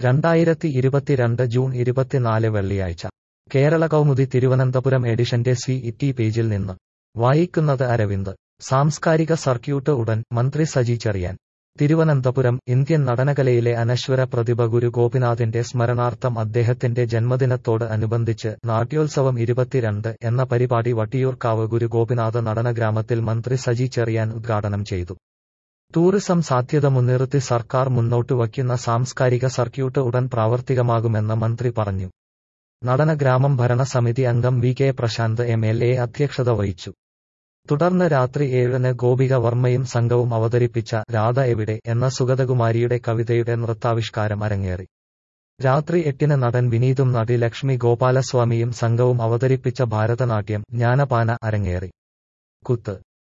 2022 June 24 വെള്ളിയാഴ്ച കേരള കൗമുദി തിരുവനന്തപുരം എഡിഷന്റെ CET പേജിൽ നിന്ന് വായിക്കുന്നത് അരവിന്ദ്. സാംസ്കാരിക സർക്യൂട്ട് ഉടൻ, മന്ത്രി സജി ചെറിയാൻ. തിരുവനന്തപുരം. ഇന്ത്യൻ നടനകലയിലെ അനശ്വര പ്രതിഭ ഗുരു ഗോപിനാഥിന്റെ സ്മരണാർത്ഥം അദ്ദേഹത്തിന്റെ ജന്മദിനത്തോട് അനുബന്ധിച്ച് നാട്യോത്സവം 22 എന്ന പരിപാടി വട്ടിയൂർക്കാവ് ഗുരു ഗോപിനാഥ നടനഗ്രാമത്തിൽ മന്ത്രി സജി ചെറിയാൻ ഉദ്ഘാടനം ചെയ്തു. ടൂറിസം സാധ്യത മുൻനിർത്തി സർക്കാർ മുന്നോട്ടു വയ്ക്കുന്ന സാംസ്കാരിക സർക്യൂട്ട് ഉടൻ പ്രാവർത്തികമാകുമെന്ന് മന്ത്രി പറഞ്ഞു. നടനഗ്രാമം ഭരണസമിതി അംഗം VK പ്രശാന്ത് MLA അധ്യക്ഷത വഹിച്ചു. തുടർന്ന് രാത്രി 7-ന് ഗോപിക വർമ്മയും സംഘവും അവതരിപ്പിച്ച രാധ എവിടെ എന്ന സുഗതകുമാരിയുടെ കവിതയുടെ നൃത്താവിഷ്കാരം അരങ്ങേറി. രാത്രി 8-ന് നടൻ വിനീതും നടി ലക്ഷ്മി ഗോപാലസ്വാമിയും സംഘവും അവതരിപ്പിച്ച ഭാരതനാട്യം ജ്ഞാനപാന അരങ്ങേറി. കുത്ത്